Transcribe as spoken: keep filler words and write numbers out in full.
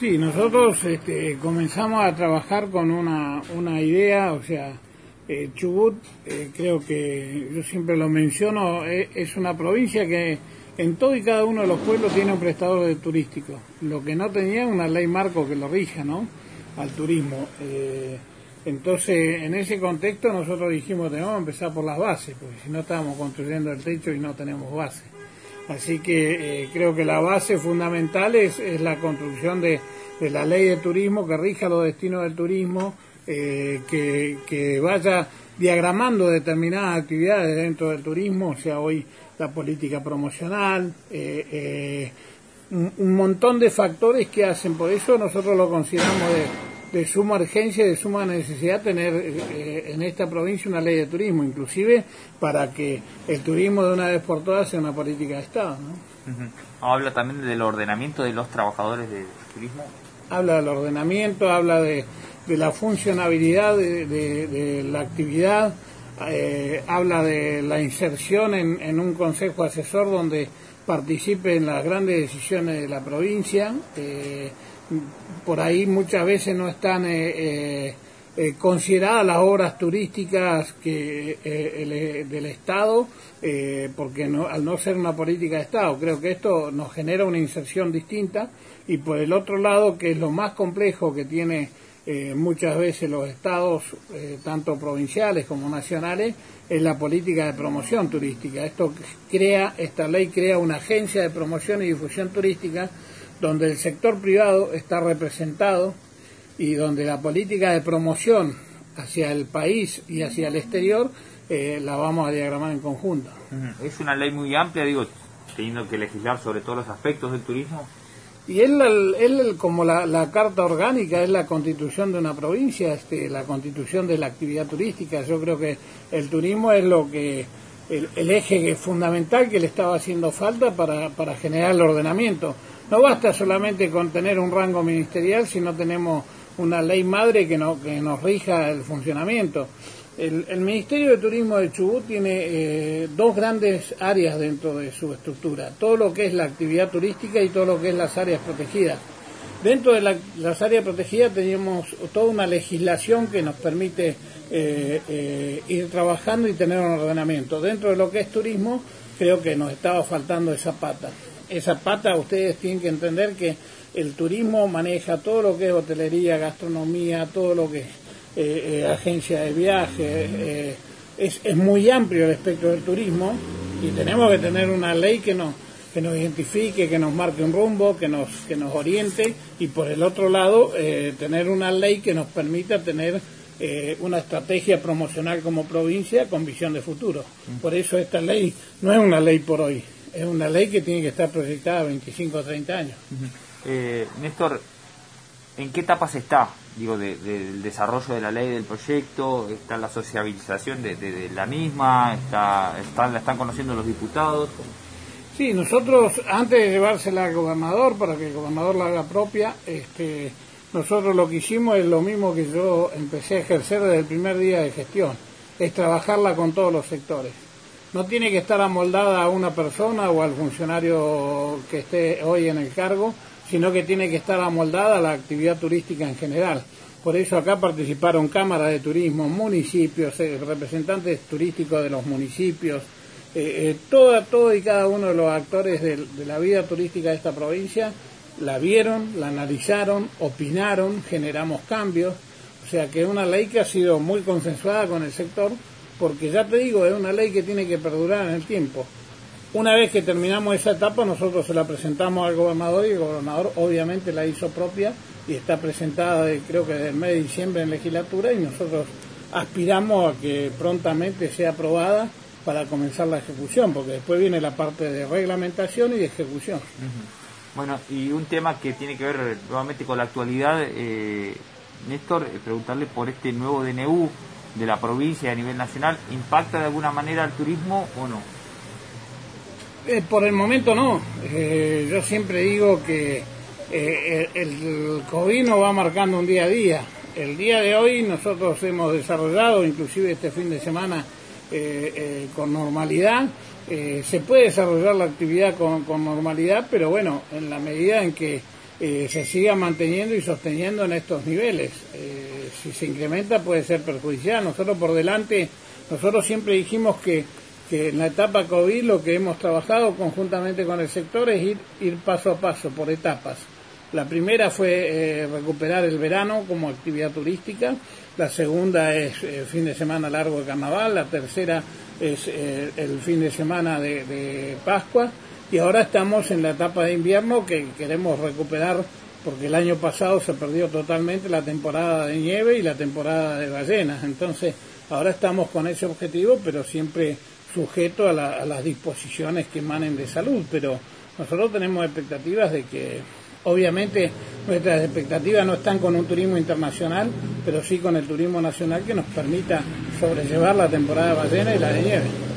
Sí, nosotros este, comenzamos a trabajar con una, una idea, o sea, eh, Chubut, eh, creo que yo siempre lo menciono, eh, es una provincia que en todo y cada uno de los pueblos tiene un prestador de turístico. Lo que no tenía es una ley marco que lo rija, ¿no?, al turismo. Eh, entonces, en ese contexto nosotros dijimos, tenemos que empezar por las bases, porque si no estábamos construyendo el techo y no tenemos base. Así que eh, creo que la base fundamental es, es la construcción de, de la ley de turismo que rija los destinos del turismo, eh, que, que vaya diagramando determinadas actividades dentro del turismo, o sea, hoy la política promocional, eh, eh, un, un montón de factores que hacen. Por eso nosotros lo consideramos de, de suma urgencia, de suma necesidad tener eh, en esta provincia una ley de turismo, inclusive para que el turismo de una vez por todas sea una política de Estado, ¿no? Uh-huh. Habla también del ordenamiento de los trabajadores del turismo. Habla del ordenamiento, habla de, de la funcionabilidad de, de, de la actividad, eh, habla de la inserción en, en un consejo asesor donde participen las grandes decisiones de la provincia. Eh, por ahí muchas veces no están eh, eh, eh, consideradas las obras turísticas que eh, el, del Estado, eh, porque no, al no ser una política de Estado, creo que esto nos genera una inserción distinta. Y por el otro lado, que es lo más complejo que tiene eh, muchas veces los estados, eh, tanto provinciales como nacionales, es la política de promoción turística. Esto crea, esta ley crea una agencia de promoción y difusión turística donde el sector privado está representado y donde la política de promoción hacia el país y hacia el exterior eh, la vamos a diagramar en conjunto. Es una ley muy amplia, digo, teniendo que legislar sobre todos los aspectos del turismo. Y él, él como la, la carta orgánica es la constitución de una provincia, este, la constitución de la actividad turística. Yo creo que el turismo es lo que el, el eje fundamental que le estaba haciendo falta para, para generar el ordenamiento. No basta solamente con tener un rango ministerial si no tenemos una ley madre que, no, que nos rija el funcionamiento. El, el Ministerio de Turismo de Chubut tiene eh, dos grandes áreas dentro de su estructura, todo lo que es la actividad turística y todo lo que es las áreas protegidas. Dentro de la, las áreas protegidas tenemos toda una legislación que nos permite eh, eh, ir trabajando y tener un ordenamiento. Dentro de lo que es turismo, creo que nos estaba faltando esa pata. Esa pata ustedes tienen que entender que el turismo maneja todo lo que es hotelería, gastronomía, todo lo que es Eh, eh, agencia de viaje, eh, es, es muy amplio el espectro del turismo y tenemos que tener una ley que nos, que nos identifique, que nos marque un rumbo, que nos, que nos oriente, y por el otro lado eh, tener una ley que nos permita tener eh, una estrategia promocional como provincia con visión de futuro. Por eso esta ley no es una ley por hoy, es una ley que tiene que estar proyectada a veinticinco o treinta años. eh, Néstor, ¿en qué etapas está, digo, de, de, del desarrollo de la ley, del proyecto? ¿Está la sociabilización de, de, de la misma? ¿Está, está, ¿La están conociendo los diputados? Sí, nosotros, antes de llevársela al gobernador, para que el gobernador la haga propia, este, nosotros lo que hicimos es lo mismo que yo empecé a ejercer desde el primer día de gestión, es trabajarla con todos los sectores. No tiene que estar amoldada a una persona o al funcionario que esté hoy en el cargo, sino que tiene que estar amoldada a la actividad turística en general. Por eso acá participaron cámaras de turismo, municipios, eh, representantes turísticos de los municipios, eh, eh, toda, todo y cada uno de los actores de, de la vida turística de esta provincia la vieron, la analizaron, opinaron, generamos cambios. O sea que es una ley que ha sido muy consensuada con el sector, porque ya te digo, es una ley que tiene que perdurar en el tiempo. Una vez que terminamos esa etapa, nosotros se la presentamos al gobernador y el gobernador obviamente la hizo propia y está presentada de, creo que desde el mes de diciembre en legislatura, y nosotros aspiramos a que prontamente sea aprobada para comenzar la ejecución, porque después viene la parte de reglamentación y de ejecución. Uh-huh. Bueno, y un tema que tiene que ver nuevamente con la actualidad, eh, Néstor, eh, preguntarle por este nuevo D N U de la provincia a nivel nacional, ¿impacta de alguna manera al turismo o no? Eh, por el momento no. Eh, yo siempre digo que eh, el, el COVID nos va marcando un día a día. El día de hoy nosotros hemos desarrollado, inclusive este fin de semana, eh, eh, con normalidad. Eh, se puede desarrollar la actividad con, con normalidad, pero bueno, en la medida en que eh, se siga manteniendo y sosteniendo en estos niveles. Eh, si se incrementa puede ser perjudicial. Nosotros por delante, nosotros siempre dijimos que, que en la etapa COVID lo que hemos trabajado conjuntamente con el sector es ir, ir paso a paso, por etapas. La primera fue eh, recuperar el verano como actividad turística, la segunda es el fin de semana largo de carnaval, la tercera es eh, el fin de semana de, de Pascua, y ahora estamos en la etapa de invierno que queremos recuperar porque el año pasado se perdió totalmente la temporada de nieve y la temporada de ballenas. Entonces ahora estamos con ese objetivo, pero siempre sujeto a, la, a las disposiciones que emanen de salud. Pero nosotros tenemos expectativas de que, obviamente nuestras expectativas no están con un turismo internacional, pero sí con el turismo nacional que nos permita sobrellevar la temporada de ballena y la de nieve.